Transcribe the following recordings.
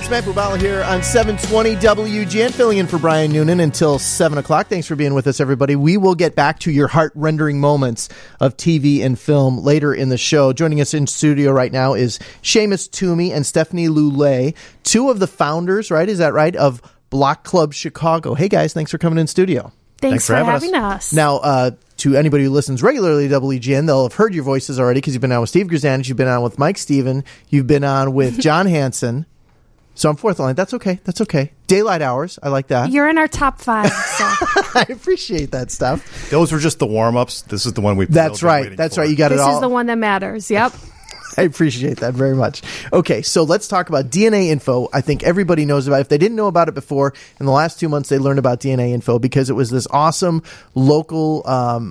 It's Matt Bubala here on 720 WGN, filling in for Brian Noonan until 7 o'clock. Thanks for being with us, everybody. We will get back to your heart-rendering moments of TV and film later in the show. Joining us in studio right now is Seamus Toomey and Stephanie Lulay, two of the founders, right? Is that right? Of Block Club Chicago. Hey, guys, thanks for coming in studio. Thanks for having us. Now, to anybody who listens regularly to WGN, they'll have heard your voices already because you've been on with Steve Grzanich, you've been on with Mike Steven, you've been on with John Hansen. So I'm fourth line. That's okay. That's okay. Daylight hours. I like that. You're in our top 5. So. I appreciate that stuff. Those were just the warm-ups. This is the one we That's right. That's right. You got this it all. This is the one that matters. Yep. I appreciate that very much. Okay, so let's talk about DNA Info. I think everybody knows about it. If they didn't know about it before, in the last 2 months, they learned about DNA Info because it was this awesome local,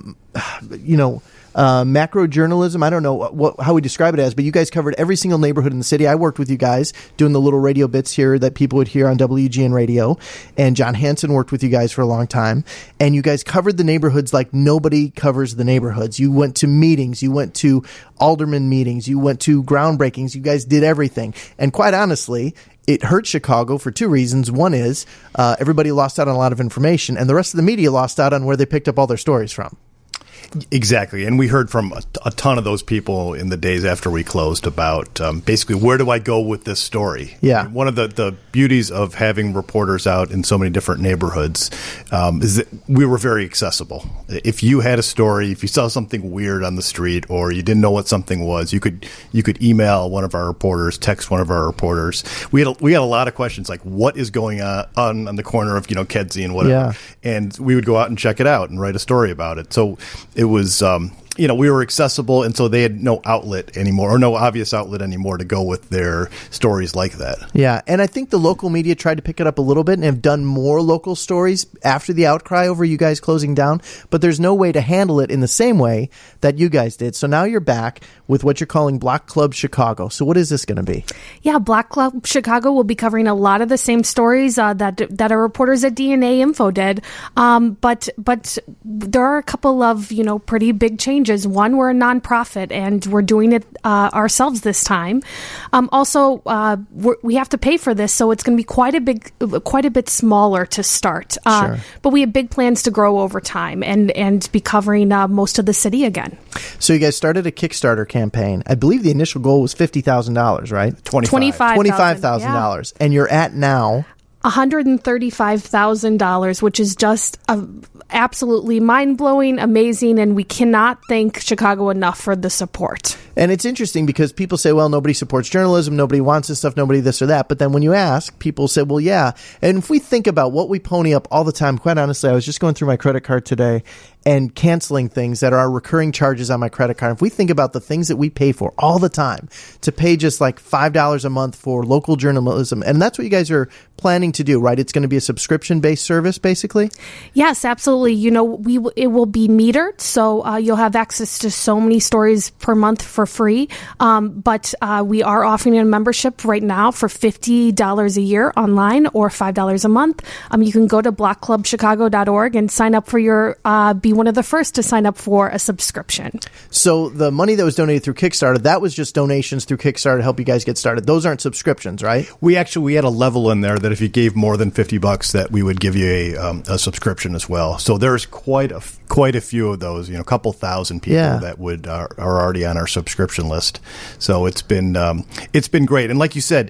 macro journalism. I don't know how we describe it as, but you guys covered every single neighborhood in the city. I worked with you guys doing the little radio bits here that people would hear on WGN radio. And John Hansen worked with you guys for a long time. And you guys covered the neighborhoods like nobody covers the neighborhoods. You went to meetings. You went to alderman meetings. You went to groundbreakings. You guys did everything. And quite honestly, it hurt Chicago for two reasons. One is everybody lost out on a lot of information, and the rest of the media lost out on where they picked up all their stories from. Exactly. And we heard from a ton of those people in the days after we closed about basically where do I go with this story? Yeah. One of the beauties of having reporters out in so many different neighborhoods is that we were very accessible. If you had a story, if you saw something weird on the street or you didn't know what something was, you could email one of our reporters, text one of our reporters. We had a lot of questions like what is going on the corner of Kedzie and whatever. Yeah. And we would go out and check it out and write a story about it. So it was, we were accessible, and so they had no outlet anymore, or no obvious outlet anymore to go with their stories like that. Yeah, and I think the local media tried to pick it up a little bit and have done more local stories after the outcry over you guys closing down, but there's no way to handle it in the same way that you guys did. So now you're back with what you're calling Block Club Chicago. So what is this going to be? Yeah, Block Club Chicago will be covering a lot of the same stories that our reporters at DNA Info did, but there are a couple of pretty big changes. One, we're a nonprofit and we're doing it ourselves this time. Also, we have to pay for this, so it's going to be quite a bit smaller to start. Sure. But we have big plans to grow over time and be covering most of the city again. So you guys started a Kickstarter campaign. I believe the initial goal was $50,000, right? $25,000, and you're at now $135,000, which is just absolutely mind-blowing, amazing, and we cannot thank Chicago enough for the support. And it's interesting because people say, well, nobody supports journalism, nobody wants this stuff, nobody this or that. But then when you ask, people say, well, yeah. And if we think about what we pony up all the time, quite honestly, I was just going through my credit card today and canceling things that are recurring charges on my credit card. If we think about the things that we pay for all the time, to pay just like $5 a month for local journalism, and that's what you guys are planning to do, right? It's going to be a subscription-based service, basically? Yes, absolutely. It will be metered, so you'll have access to so many stories per month for free. But we are offering a membership right now for $50 a year online or $5 a month. You can go to blockclubchicago.org and sign up for be one of the first to sign up for a subscription. So the money that was donated through Kickstarter, that was just donations through Kickstarter to help you guys get started. Those aren't subscriptions, right? We had a level in there that if you gave more than $50, that we would give you a subscription as well. So there's quite a few of those, a couple thousand people that are already on our subscription list. So it's been great. And like you said,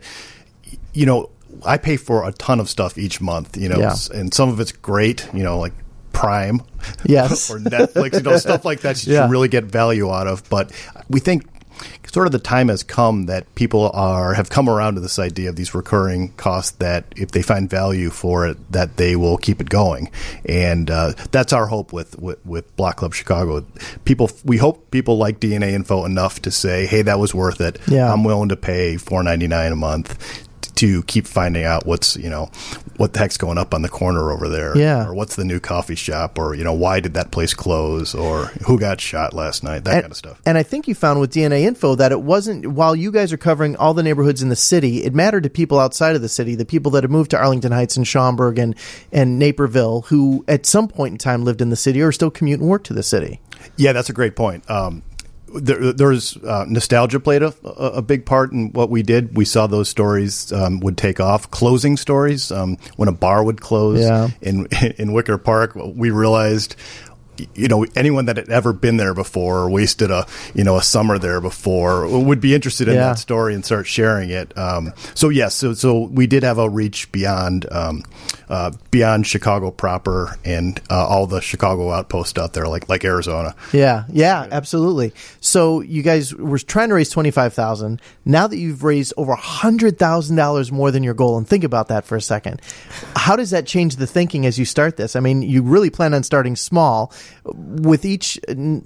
I pay for a ton of stuff each month, and some of it's great, like Prime, yes, or Netflix, stuff like that you can really get value out of. But we think sort of the time has come that people have come around to this idea of these recurring costs, that if they find value for it, that they will keep it going. And that's our hope with Block Club Chicago. We hope people like DNA Info enough to say, hey, that was worth it. Yeah. I'm willing to pay $4.99 a month to keep finding out what the heck's going up on the corner over there, or what's the new coffee shop, or why did that place close, or who got shot last night, that kind of stuff. And I think you found with DNA Info that it wasn't, while you guys are covering all the neighborhoods in the city, it mattered to people outside of the city, the people that have moved to Arlington Heights and Schaumburg and Naperville, who at some point in time lived in the city or still commute and work to the city. Yeah, that's a great point. there's nostalgia played a big part in what we did. We saw those stories would take off. Closing stories, when a bar would close in Wicker Park, we realized, anyone that had ever been there before or wasted a summer there before would be interested in that story and start sharing it. So we did have a reach beyond Chicago proper and all the Chicago outposts out there, like Arizona. Yeah, absolutely. So you guys were trying to raise $25,000. Now that you've raised over $100,000 more than your goal, and think about that for a second. How does that change the thinking as you start this? I mean, you really plan on starting small. With each,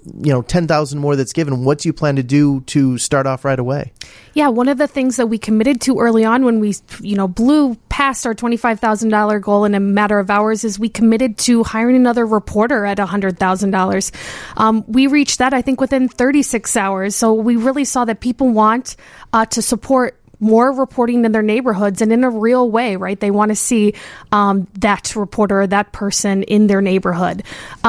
10,000 more that's given, what do you plan to do to start off right away? Yeah, one of the things that we committed to early on when we, blew past our $25,000 goal in a matter of hours is we committed to hiring another reporter at $100,000. We reached that, I think, within 36 hours. So we really saw that people want to support more reporting in their neighborhoods and in a real way, right? They want to see that reporter, that person in their neighborhood.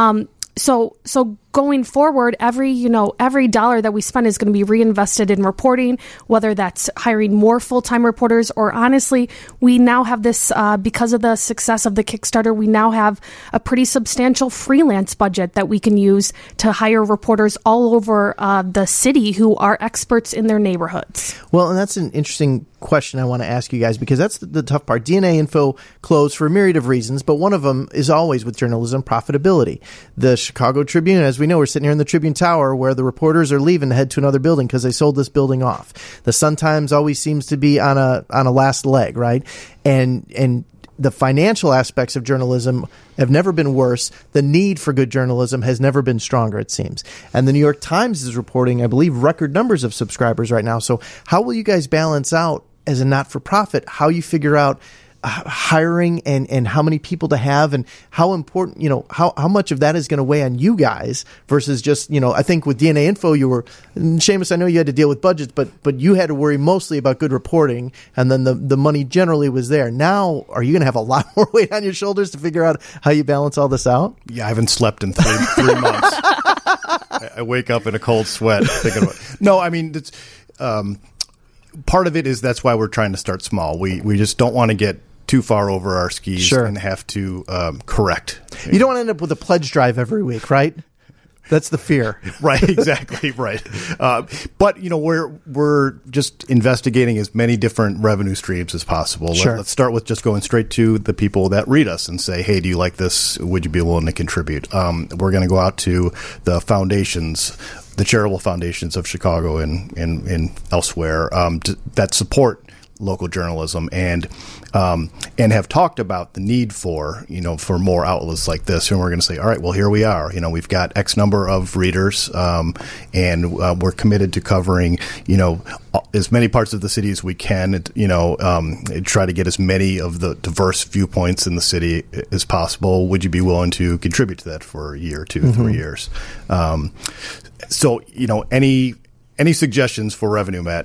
So going forward, every dollar that we spend is going to be reinvested in reporting, whether that's hiring more full-time reporters or honestly, we now have this, because of the success of the Kickstarter, we now have a pretty substantial freelance budget that we can use to hire reporters all over the city who are experts in their neighborhoods. Well, and that's an interesting question I want to ask you guys, because that's the tough part. DNA Info closed for a myriad of reasons, but one of them is always with journalism, profitability. The Chicago Tribune, as we know, we're sitting here in the Tribune Tower where the reporters are leaving to head to another building because they sold this building off. The Sun-Times always seems to be on a last leg, right? And the financial aspects of journalism have never been worse. The need for good journalism has never been stronger, it seems. And the New York Times is reporting, I believe, record numbers of subscribers right now. So how will you guys balance out, as a not-for-profit, how you figure out hiring and how many people to have and how important, how much of that is going to weigh on you guys versus just, I think with DNA Info, Seamus, I know you had to deal with budgets, but you had to worry mostly about good reporting, and then the money generally was there. Now, are you going to have a lot more weight on your shoulders to figure out how you balance all this out? Yeah, I haven't slept in three months. I wake up in a cold sweat thinking about it. No, I mean, it's, part of it is that's why we're trying to start small. We just don't want to get too far over our skis and have to correct. You don't want to end up with a pledge drive every week, right? That's the fear. Right, exactly, right. But, we're just investigating as many different revenue streams as possible. Sure. Let's start with just going straight to the people that read us and say, hey, do you like this? Would you be willing to contribute? We're going to go out to the foundations, the charitable foundations of Chicago and elsewhere that support local journalism and have talked about the need for more outlets like this. And we're going to say, all right, well, here we are. We've got X number of readers, and we're committed to covering, as many parts of the city as we can, try to get as many of the diverse viewpoints in the city as possible. Would you be willing to contribute to that for a year, 2, 3 years? So, any suggestions for revenue, Matt?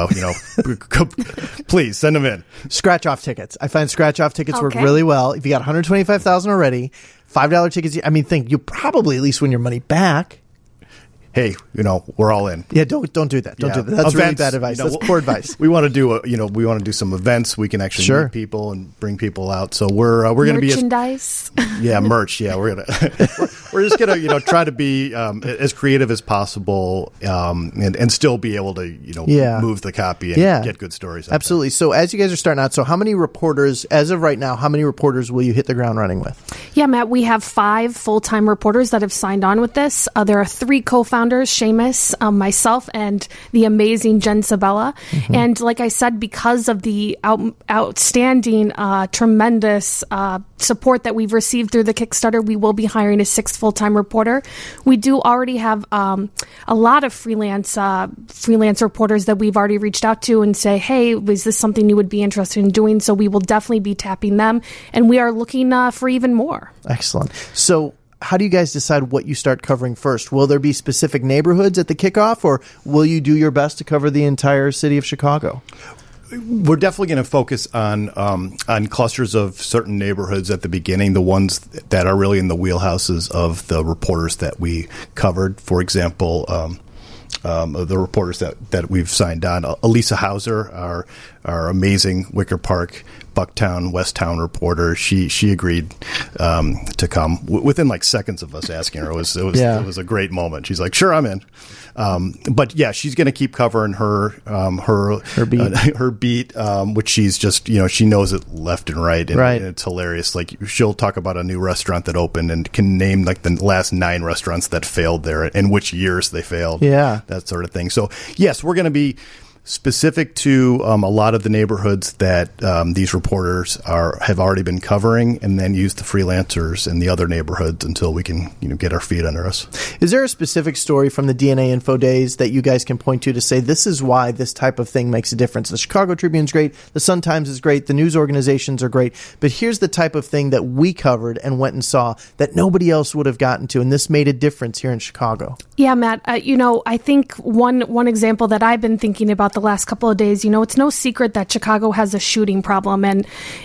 Please send them in. Scratch-off tickets. I find scratch-off tickets work really well. If you got $125,000 already, $5 tickets. I mean, you probably at least win your money back. Hey, we're all in. Yeah, don't do that. Don't do that. That's really bad advice. That's poor advice. We want to do some events. We can actually meet people and bring people out. So we're going to be merchandise. Merch. Yeah, we're just gonna try to be as creative as possible and still be able to move the copy and get good stories. Absolutely. So as you guys are starting out, so how many reporters, as of right now, how many reporters will you hit the ground running with? Yeah, Matt, we have 5 full-time reporters that have signed on with this. There are 3 co-founders, Seamus, myself, and the amazing Jen Sabella. Mm-hmm. And like I said, because of the outstanding, tremendous support that we've received through the Kickstarter, we will be hiring a 6th full-time reporter. We do already have a lot of freelance reporters that we've already reached out to and say, hey, is this something you would be interested in doing? So we will definitely be tapping them, and we are looking for even more. Excellent. So how do you guys decide what you start covering first? Will there be specific neighborhoods at the kickoff, or will you do your best to cover the entire city of Chicago? We're definitely going to focus on clusters of certain neighborhoods at the beginning, the ones that are really in the wheelhouses of the reporters that we covered. For example, of the reporters that we've signed on. Elisa Hauser, our amazing Wicker Park, Bucktown, Westtown reporter, she agreed to come within like seconds of us asking her. It was a great moment. She's like, "Sure, I'm in." But yeah, she's going to keep covering her beat, which she's just, she knows it left and right. And it's hilarious. Like, she'll talk about a new restaurant that opened and can name like the last 9 restaurants that failed there and which years they failed. Yeah. That sort of thing. So yes, we're going to be specific to a lot of the neighborhoods that these reporters have already been covering, and then use the freelancers in the other neighborhoods until we can get our feet under us. Is there a specific story from the DNA Info days that you guys can point to say this is why this type of thing makes a difference? The Chicago Tribune's great, the Sun-Times is great, the news organizations are great, but here's the type of thing that we covered and went and saw that nobody else would have gotten to, and this made a difference here in Chicago. Yeah, Matt, I think one example that I've been thinking about the last couple of days, it's no secret that Chicago has a shooting problem, and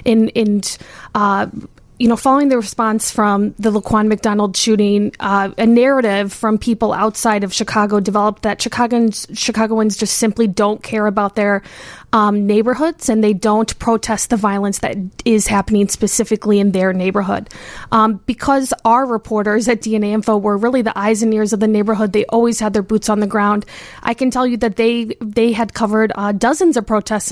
following the response from the Laquan McDonald shooting, a narrative from people outside of Chicago developed that Chicagoans just simply don't care about their neighborhoods, and they don't protest the violence that is happening specifically in their neighborhood. Because our reporters at DNA Info were really the eyes and ears of the neighborhood, they always had their boots on the ground. I can tell you that they had covered dozens of protests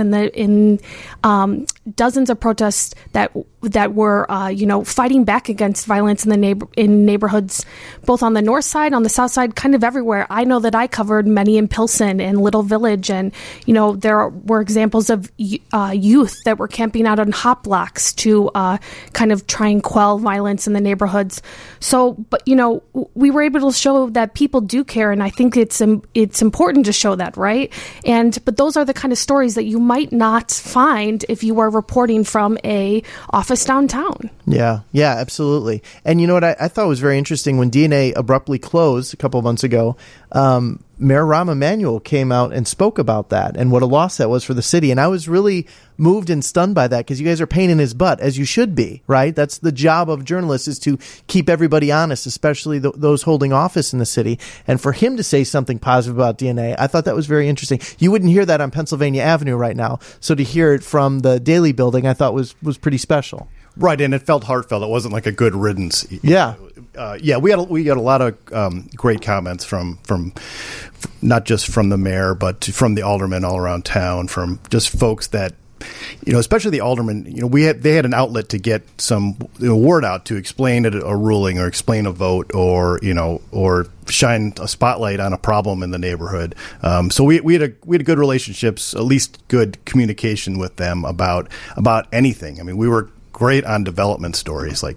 dozens of protests that were fighting back against violence in neighborhoods, both on the north side, on the south side, kind of everywhere. I know that I covered many in Pilsen and Little Village, and there were examples of youth that were camping out on hop blocks to kind of try and quell violence in the neighborhoods. So, but we were able to show that people do care, and I think it's important to show that, right? But those are the kind of stories that you might not find if you are reporting from a office downtown. Yeah, absolutely. And you know what I thought was very interesting when DNA abruptly closed a couple of months ago. Mayor Rahm Emanuel came out and spoke about that and what a loss that was for the city. And I was really moved and stunned by that, because you guys are pain in his butt, as you should be, right? That's the job of journalists, is to keep everybody honest, especially those holding office in the city. And for him to say something positive about DNA, I thought that was very interesting. You wouldn't hear that on Pennsylvania Avenue right now. So to hear it from the Daily building, I thought was pretty special. Right, and it felt heartfelt. It wasn't like a good riddance. Yeah. We got a lot of great comments from not just from the mayor, but from the aldermen all around town, from just folks that, especially the aldermen. They had an outlet to get some word out to explain a ruling or explain a vote or shine a spotlight on a problem in the neighborhood. So we had good relationships, at least good communication with them about anything. I mean, we were great on development stories, like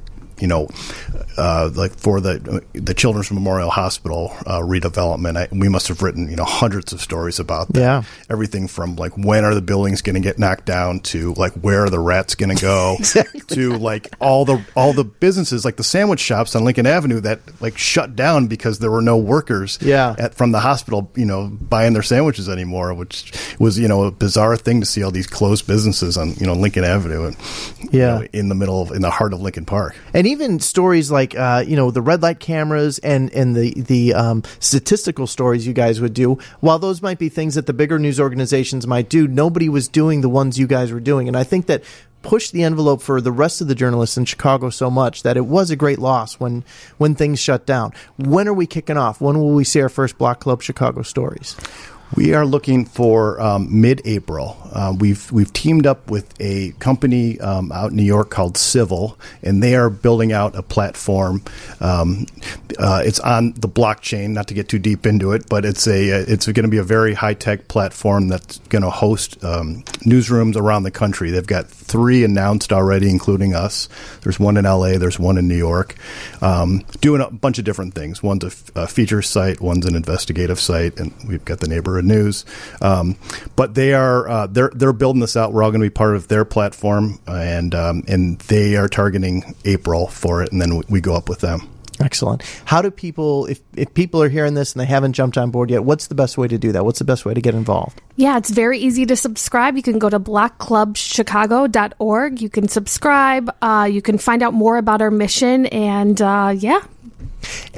for the Children's Memorial Hospital redevelopment. We must have written hundreds of stories about that. Yeah. Everything from like when are the buildings going to get knocked down to like where are the rats going to go exactly. To like all the businesses like the sandwich shops on Lincoln Avenue that like shut down because there were no workers from the hospital buying their sandwiches anymore, which was a bizarre thing to see all these closed businesses on Lincoln Avenue and in the heart of Lincoln Park. And even stories like, the red light cameras and the statistical stories you guys would do, while those might be things that the bigger news organizations might do, nobody was doing the ones you guys were doing. And I think that pushed the envelope for the rest of the journalists in Chicago so much that it was a great loss when things shut down. When are we kicking off? When will we see our first Block Club Chicago stories? We are looking for mid-April. We've teamed up with a company out in New York called Civil, and they are building out a platform. It's on the blockchain. Not to get too deep into it, but it's going to be a very high-tech platform that's going to host newsrooms around the country. They've got 3 announced already, including us. There's one in LA. There's one in New York, doing a bunch of different things. One's a feature site. One's an investigative site, and we've got the Neighborhood News. But they are they're building this out. We're all going to be part of their platform, and they are targeting April for it, and then we go up with them. Excellent. How do people, if people are hearing this and they haven't jumped on board yet, what's the best way to do that? What's the best way to get involved? Yeah, it's very easy to subscribe. You can go to blockclubchicago.org. You can subscribe. You can find out more about our mission, and And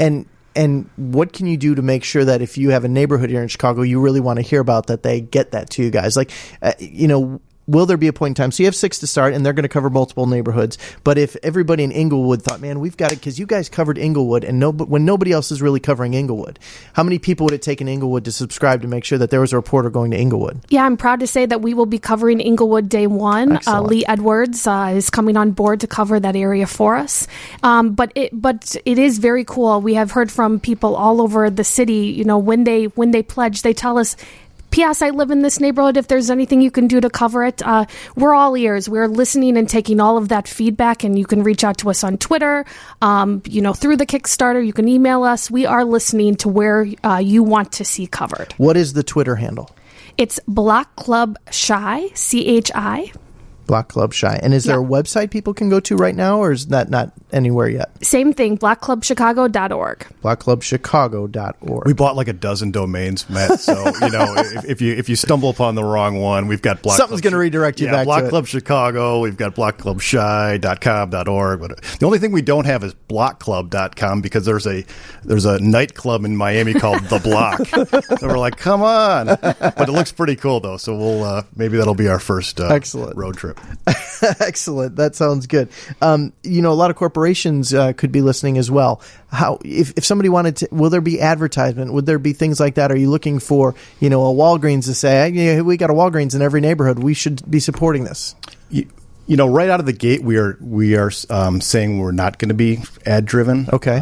And what can you do to make sure that if you have a neighborhood here in Chicago you really want to hear about, that they get that to you guys? Like, will there be a point in time? So you have 6 to start, and they're going to cover multiple neighborhoods. But if everybody in Inglewood thought, man, we've got it, because you guys covered Inglewood, and when nobody else is really covering Inglewood, how many people would it take in Inglewood to subscribe to make sure that there was a reporter going to Inglewood? Yeah, I'm proud to say that we will be covering Inglewood day one. Lee Edwards is coming on board to cover that area for us. But it is very cool. We have heard from people all over the city. When they pledge, they tell us, P.S. I live in this neighborhood. If there's anything you can do to cover it, we're all ears. We're listening and taking all of that feedback, and you can reach out to us on Twitter, through the Kickstarter. You can email us. We are listening to where you want to see covered. What is the Twitter handle? It's Block Club Shy, CHI. Block Club Shy. And is there a website people can go to right now, or is that not anywhere yet? Same thing, blockclubchicago.org. Blockclubchicago.org. We bought like a dozen domains, Matt. So, if you stumble upon the wrong one, we've got Block Something's going to redirect you back Block to it. Club Chicago. We've got blockclubshy.com.org. But the only thing we don't have is blockclub.com, because there's a nightclub in Miami called The Block. So we're like, come on. But it looks pretty cool, though. So we'll maybe that'll be our first Excellent road trip. Excellent. That sounds good. A lot of corporations could be listening as well. How, if somebody wanted to, will there be advertisement? Would there be things like that? Are you looking for, a Walgreens to say, hey, we got a Walgreens in every neighborhood, we should be supporting this? Right out of the gate, we are saying we're not going to be ad driven. Okay.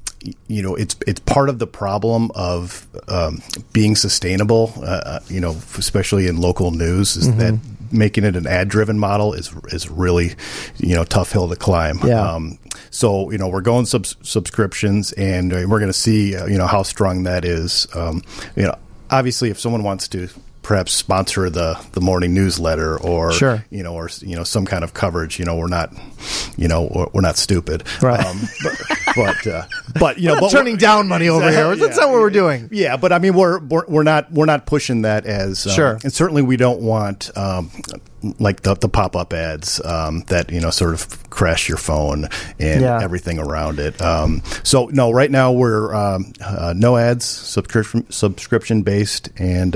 It's part of the problem of being sustainable, especially in local news, is that making it an ad-driven model is really, tough hill to climb. Yeah. So, we're going subscriptions, and we're going to see, how strong that is. Obviously, if someone wants to perhaps sponsor the morning newsletter, or sure, or some kind of coverage, we're not stupid, right? But we're not turning down money over here. That's not what we're doing. Yeah, but I mean, we're not pushing that as sure, and certainly we don't want like the pop-up ads that sort of crash your phone and everything around it. So no, right now we're no ads, subscription based, and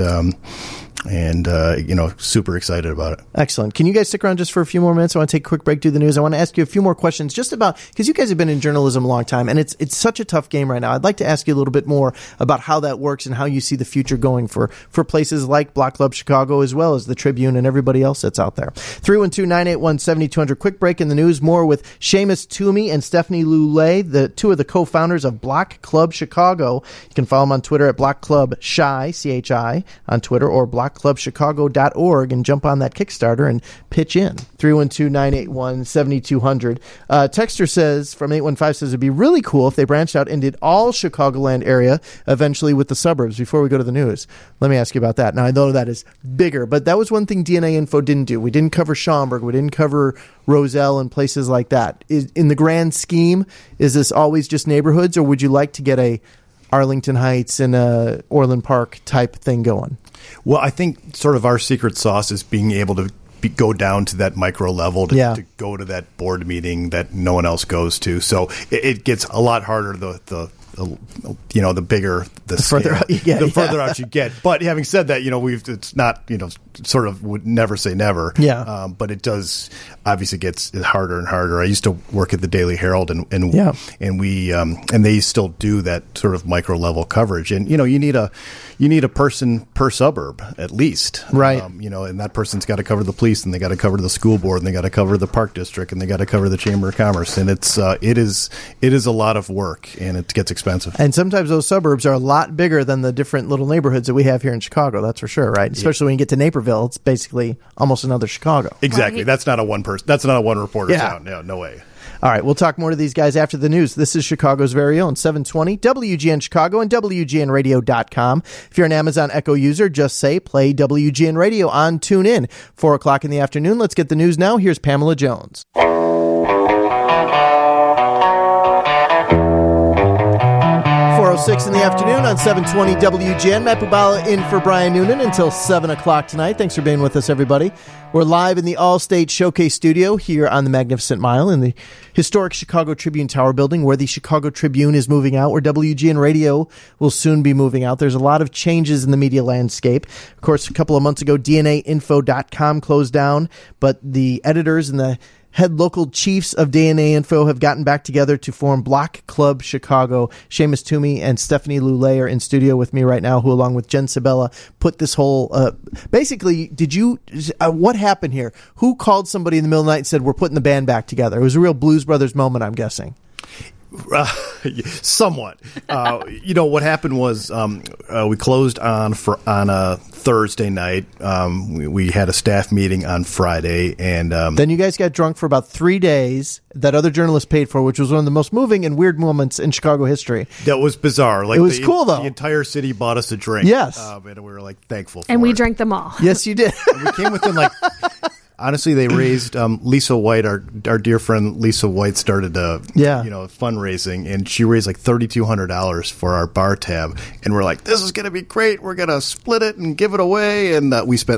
super excited about it. Excellent. Can you guys stick around just for a few more minutes? I want to take a quick break, do the news. I want to ask you a few more questions just about, because you guys have been in journalism a long time, and it's such a tough game right now. I'd like to ask you a little bit more about how that works and how you see the future going for places like Block Club Chicago, as well as the Tribune and everybody else that's out there. 312-981-7200. Quick break in the news. More with Seamus Toomey and Stephanie Lulay, the two of the co-founders of Block Club Chicago. You can follow them on Twitter at Block Club Shy, CHI, on Twitter, or blockclubchicago.org, and jump on that Kickstarter and pitch in. 312-981-7200. Texter says, from 815, says it'd be really cool if they branched out and did all Chicagoland area eventually with the suburbs. Before we go to the news, let me ask you about that. Now, I know that is bigger, but that was one thing DNA Info didn't do. We didn't cover Schaumburg. We didn't cover Roselle and places like that. In the grand scheme, is this always just neighborhoods, or would you like to get a Arlington Heights and a Orland Park type thing going? Well, I think sort of our secret sauce is being able to go down to that micro level to go to that board meeting that no one else goes to. So it gets a lot harder the bigger the further out you get. The further out you get. But having said that, it's not, sort of would never say never. Yeah. But it does obviously gets harder and harder. I used to work at the Daily Herald, and we and they still do that sort of micro level coverage. And you need a person per suburb at least, right? And that person's got to cover the police, and they got to cover the school board, and they got to cover the park district, and they got to cover the Chamber of Commerce. And it is a lot of work, and it gets expensive. And sometimes those suburbs are a lot bigger than the different little neighborhoods that we have here in Chicago. That's for sure, right? Especially when you get to Naperville, it's basically almost another Chicago. Exactly. Right. That's not a one person. That's not a one reporter town. No way. All right, we'll talk more to these guys after the news. This is Chicago's very own 720 WGN Chicago and WGNradio.com. If you're an Amazon Echo user, just say play WGN Radio on TuneIn. 4 o'clock in the afternoon. Let's get the news now. Here's Pamela Jones. 4 4:06 in the afternoon on 720 WGN. Matt Bubala in for Brian Noonan until 7 o'clock tonight. Thanks for being with us, everybody. We're live in the All-State Showcase studio here on the Magnificent Mile in the historic Chicago Tribune Tower building, where the Chicago Tribune is moving out, where WGN Radio will soon be moving out. There's a lot of changes in the media landscape. Of course, a couple of months ago, DNAinfo.com closed down, but the editors and the head local chiefs of DNA Info have gotten back together to form Block Club Chicago. Seamus Toomey and Stephanie Lulay are in studio with me right now, who, along with Jen Sabella, put this whole... basically, what happened here? Who called somebody in the middle of the night and said, we're putting the band back together? It was a real Blues Brothers moment, I'm guessing. Somewhat. What happened was we closed on a Thursday night. We had a staff meeting on Friday, and then you guys got drunk for about 3 days that other journalists paid for, which was one of the most moving and weird moments in Chicago history. That was bizarre. It was cool, though. The entire city bought us a drink. Yes. And we were thankful for it. And we drank them all. Yes, you did. And we came within honestly, they raised Lisa White, our dear friend Lisa White, started fundraising, and she raised $3,200 for our bar tab, and we're like, this is going to be great. We're going to split it and give it away, and we spent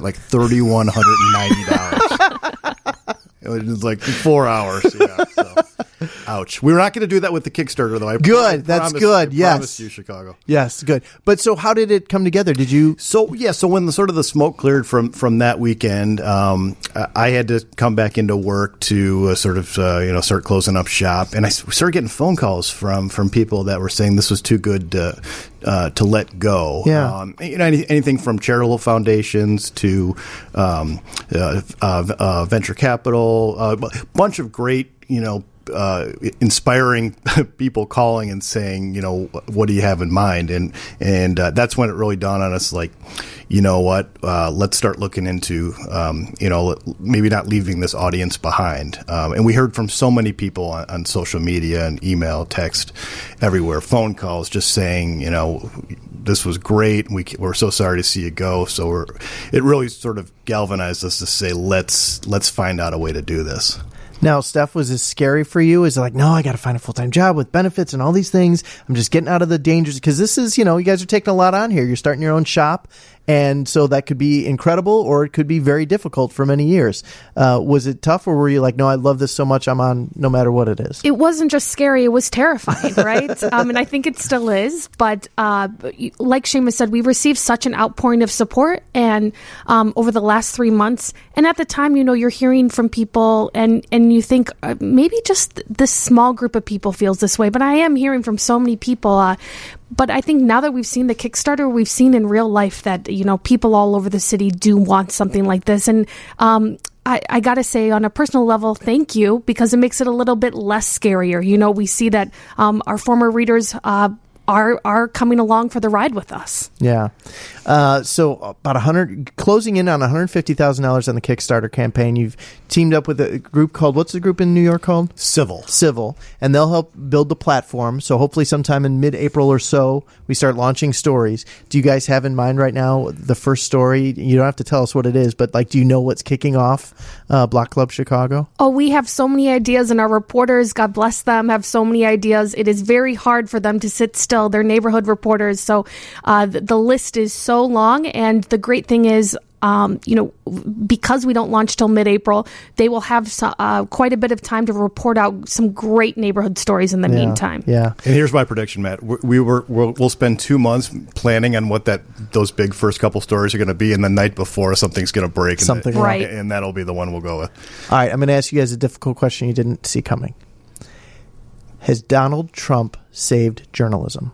$3,190. It was 4 hours. Yeah, so. Ouch. We're not going to do that with the Kickstarter, though. That's good. Yes. I promise you, Chicago. Yes, good. But so how did it come together? Did you... So when the smoke cleared from that weekend, I had to come back into work to start closing up shop. And I started getting phone calls from people that were saying this was too good to let go. Yeah. Anything from charitable foundations to venture capital, a bunch of great, inspiring people calling and saying, what do you have in mind? And that's when it really dawned on us, let's start looking into, maybe not leaving this audience behind. And we heard from so many people on social media and email, text, everywhere, phone calls, just saying, this was great. We're so sorry to see you go. So it really sort of galvanized us to say, let's find out a way to do this. Now, Steph, was this scary for you? Is it no, I got to find a full-time job with benefits and all these things. I'm just getting out of the dangers, because this is, you guys are taking a lot on here. You're starting your own shop. And so that could be incredible, or it could be very difficult for many years. Was it tough, or were you no, I love this so much, I'm on no matter what it is? It wasn't just scary, it was terrifying, right? And I think it still is. But like Seamus said, we received such an outpouring of support and over the last 3 months. And at the time, you're hearing from people and you think maybe just this small group of people feels this way. But I am hearing from so many people. But I think now that we've seen the Kickstarter, we've seen in real life that, people all over the city do want something like this. And I got to say, on a personal level, thank you, because it makes it a little bit less scarier. We see that our former readers are coming along for the ride with us. Yeah. So about closing in on $150,000 on the Kickstarter campaign. You've teamed up with a group called, what's the group in New York called? Civil. And they'll help build the platform. So hopefully sometime in mid-April or so, we start launching stories. Do you guys have in mind right now the first story? You don't have to tell us what it is, but do you know what's kicking off Block Club Chicago? Oh, we have so many ideas, and our reporters, God bless them, have so many ideas. It is very hard for them to sit still. They're neighborhood reporters. So the list is so long, and the great thing is, because we don't launch till mid-April, they will have quite a bit of time to report out some great neighborhood stories in the meantime. Yeah. And here's my prediction, Matt. We'll spend 2 months planning on what those big first couple stories are going to be, and the night before something's going to break. Right. And that'll be the one we'll go with. All right. I'm going to ask you guys a difficult question you didn't see coming. Has Donald Trump saved journalism?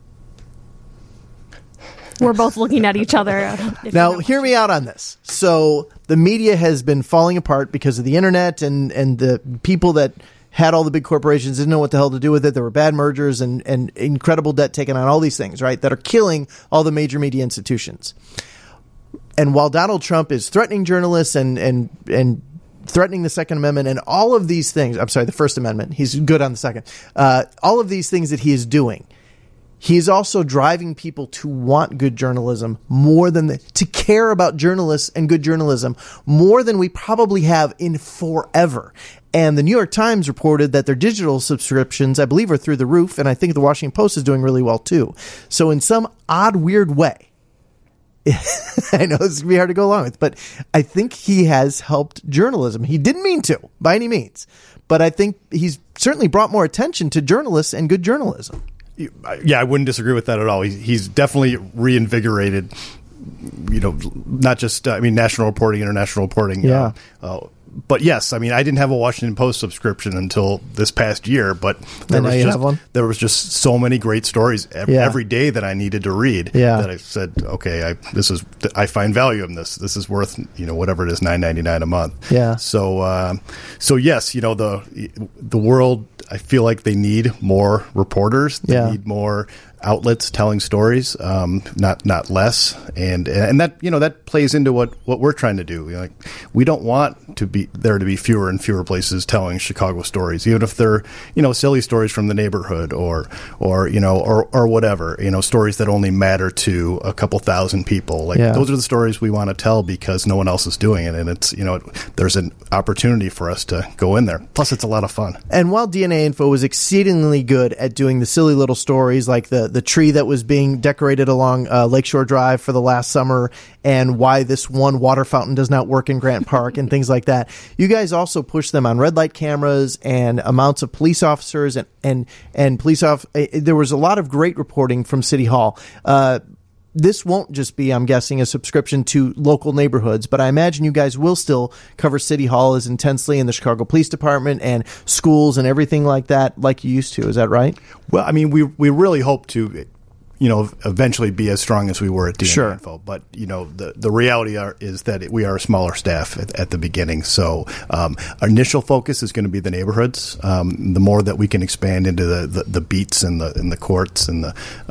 We're both looking at each other. Now, hear me out on this. So the media has been falling apart because of the internet, and the people that had all the big corporations didn't know what the hell to do with it. There were bad mergers and incredible debt taken on, all these things, right, that are killing all the major media institutions. And while Donald Trump is threatening journalists and threatening the Second Amendment and all of these things, I'm sorry, the First Amendment, he's good on the second, all of these things that he is doing, He's also driving people to want good journalism more than to care about journalists and good journalism more than we probably have in forever. And the New York Times reported that their digital subscriptions, I believe, are through the roof. And I think the Washington Post is doing really well, too. So in some odd, weird way, I know this is going to be hard to go along with, but I think he has helped journalism. He didn't mean to, by any means. But I think he's certainly brought more attention to journalists and good journalism. Yeah, I wouldn't disagree with that at all. He's definitely reinvigorated, not just, national reporting, international reporting. Yeah. But yes, I didn't have a Washington Post subscription until this past year, but there was just so many great stories every day that I needed to read that I said, okay, I find value in this. This is worth, whatever it is, $9.99 a month. Yeah. So yes, the world, I feel like they need more reporters. They need more outlets telling stories, not less, and that that plays into what we're trying to do. We don't want to be there to be fewer and fewer places telling Chicago stories, even if they're silly stories from the neighborhood or whatever, stories that only matter to a couple thousand people. Those are the stories we want to tell because no one else is doing it, and it's there's an opportunity for us to go in there. Plus, it's a lot of fun. And while DNA Info was exceedingly good at doing the silly little stories like the tree that was being decorated along Lakeshore Drive for the last summer and why this one water fountain does not work in Grant Park and things like that, you guys also push them on red light cameras and amounts of police officers and police there was a lot of great reporting from City Hall. This won't just be, I'm guessing, a subscription to local neighborhoods, but I imagine you guys will still cover City Hall as intensely in the Chicago Police Department and schools and everything like that, like you used to. Is that right? Well, we really hope to, eventually be as strong as we were at DNA Info. But, the reality is that we are a smaller staff at the beginning. So our initial focus is going to be the neighborhoods. The more that we can expand into the beats and the courts and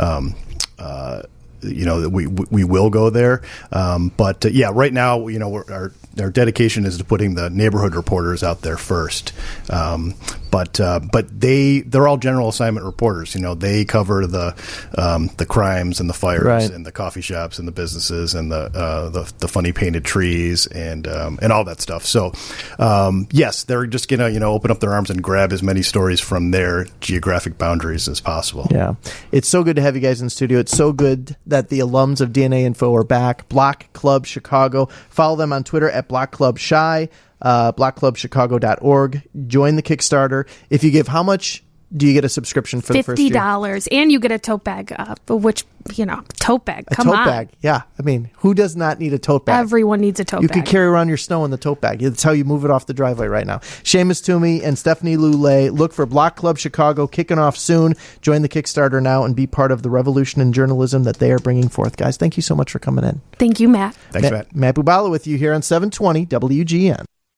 we will go there. But right now, our dedication is to putting the neighborhood reporters out there first. But they're all general assignment reporters. They cover the crimes and the fires and the coffee shops and the businesses and the funny painted trees and all that stuff. So, yes, they're just going to, open up their arms and grab as many stories from their geographic boundaries as possible. Yeah. It's so good to have you guys in the studio. It's so good that the alums of DNA Info are back. Block Club Chicago. Follow them on Twitter at Block Club Chi, blockclubchicago.org. Join the Kickstarter. If you give, how much do you get a subscription for the first year? $50, and you get a tote bag, which, tote bag. Come on. A tote bag, yeah. Who does not need a tote bag? Everyone needs a tote bag. You can carry around your snow in the tote bag. That's how you move it off the driveway right now. Seamus Toomey and Stephanie Lulay. Look for Block Club Chicago kicking off soon. Join the Kickstarter now and be part of the revolution in journalism that they are bringing forth. Guys, thank you so much for coming in. Thank you, Matt. Thanks, Matt. Matt Bubala with you here on 720 WGN.